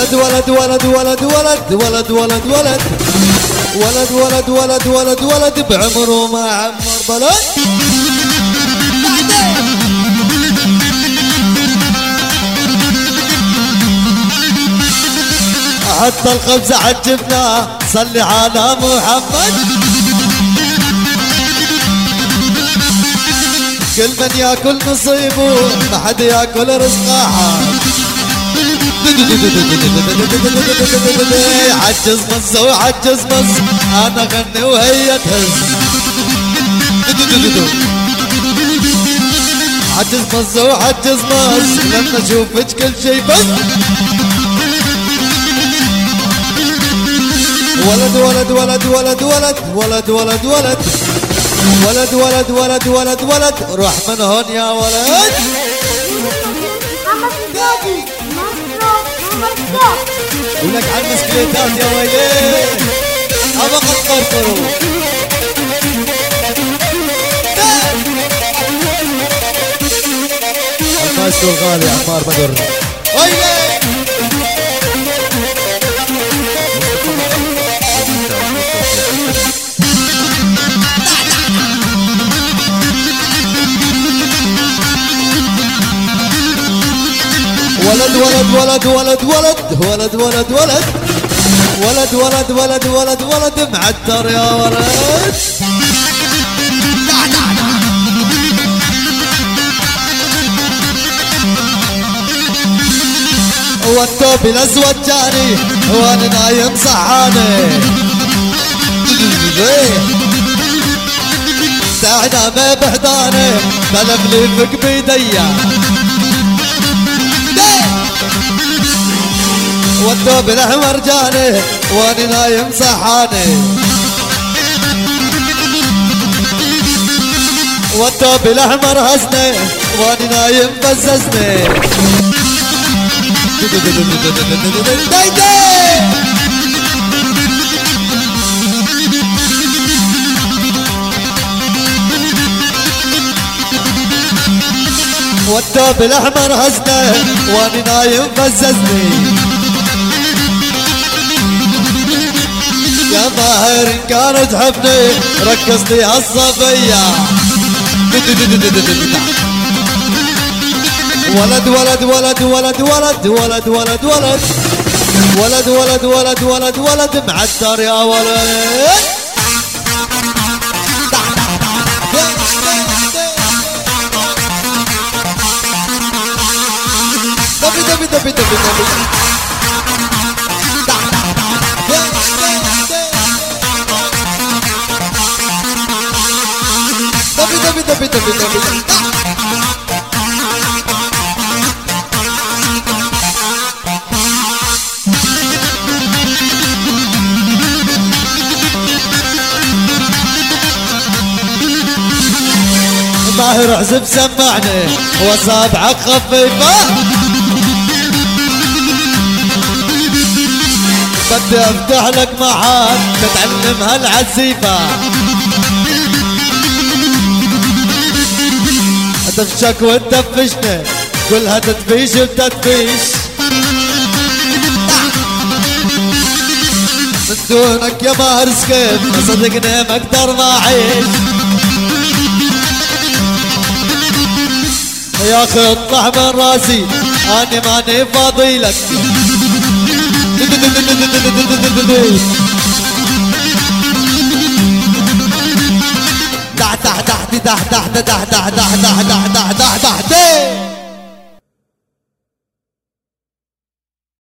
ولد ولد ولد ولد ولد ولد ولد ولد ولد ولد ولد ولد ولد بعمره ما عمر بلد. حتى الخبز عجبناه صلي على محمد. كل من ياكل نصيبه ما حد ياكل رزقه. عجز مص وعجز مص انا غني وهي تهز. عجز مص وعجز مص لما اشوفك كل شي بس. ولد ولد ولد ولد ولد ولد ولد ولد ولد ولد ولد ولد ولد روح من هون يا ولد. ولك على المسكليتات يا ويلي ابغى تقرقروا. المايسترو الغالي عمار بدر ويلي. ولد ولد ولد ولد ولد ولد ولد ولد ولد ولد ولد ولد معتر يا ولد. والثوب الاسود جاني وانا نايم صحاني. ساعنا ما بحضاني بلفلفك بيديا. والثوب الاحمر جاني وانا نايم صحاني. والثوب الاحمر هزني وانا نايم بززني. والثوب الاحمر هزني وانا نايم بززني. يا ظاهر ان كانت تحبني ركز لي هالصبية. ولد ولد ولد ولد ولد ولد ولد ولد ولد ولد ولد ولد ولد معتر يا ولد. دبي دبي دبي دبي دبي دبي دبي دبي. ظاهر عزب سمعني وصابعك خفيفة. بدي افتح لك محل تتعلم هالعزيفة. تفشك وتدفشني كلها تدفيش وتدفيش. من دونك يا ماهر سكيف صدقني ما اقدر ما اعيش. يا اخي اطلع من راسي اني ماني فاضي لك. تحت تحت تحت تحت تحت تحت تحت تحت